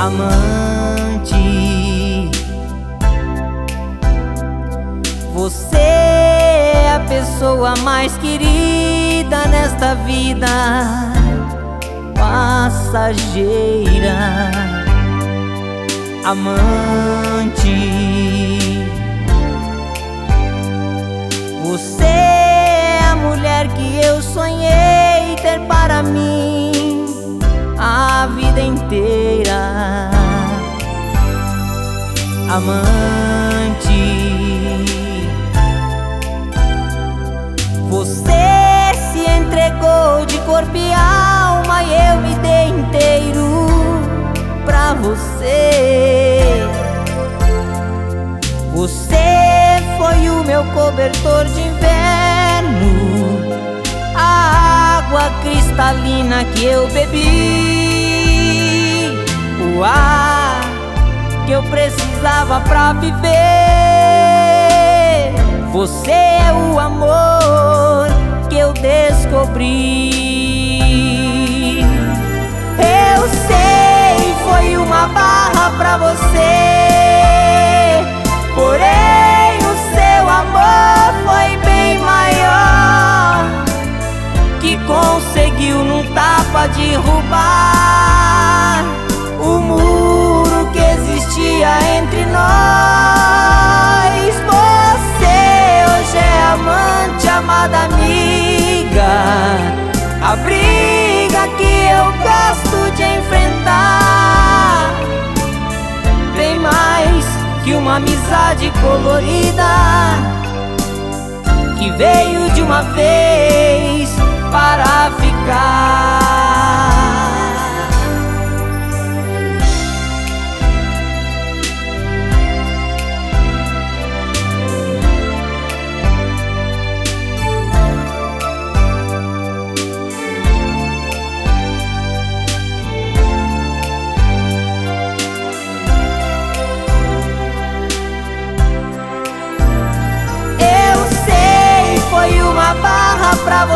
amante. Você é a pessoa mais querida nesta vida passageira, amante. Você é a mulher que eu sonhei ter para mim a vida inteira, amante. Você se entregou de corpo e alma e eu me dei inteiro pra você. Você foi o meu cobertor de inverno, a água cristalina que eu bebi, o ar que eu precisava pra viver. Você é o amor que eu descobri. Eu sei, foi uma barra pra você, porém o seu amor foi bem maior, que conseguiu num tapa derrubar o muro que existia entre nós. Você hoje é amante, amada amiga, a briga que eu gosto de enfrentar, bem mais que uma amizade colorida que veio de uma vez para ficar. Foi uma barra pra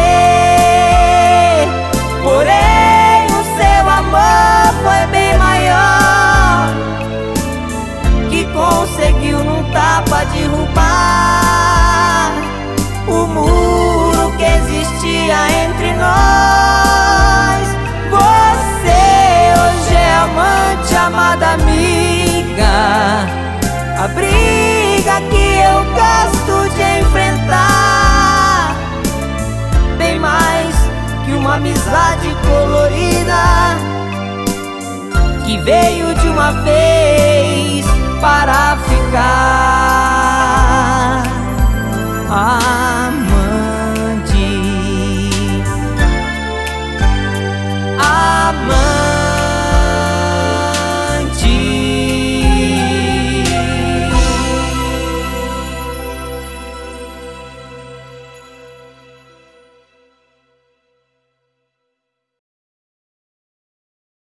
você, porém o seu amor foi bem maior, que conseguiu num tapa derrubar o muro que existia entre nós. Você hoje é amante, amada amiga, a briga que eu gosto de enfrentar, bem mais que uma amizade colorida que veio de uma vez para ficar.